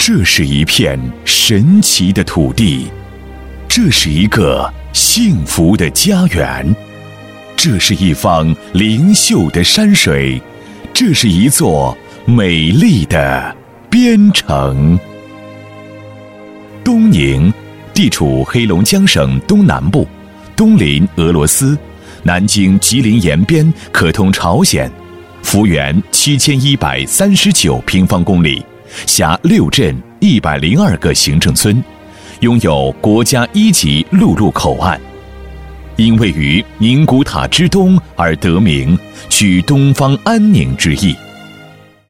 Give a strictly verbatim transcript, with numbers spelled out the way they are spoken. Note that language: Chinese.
这是一片神奇的土地，这是一个幸福的家园，这是一方灵秀的山水，这是一座美丽的边城。东宁地处黑龙江省东南部，东临俄罗斯，南经吉林延边，可通朝鲜，幅员七千一百三十九平方公里，辖六镇一百零二个行政村，拥有国家一级陆路口岸。因位于宁古塔之东而得名，取东方安宁之意。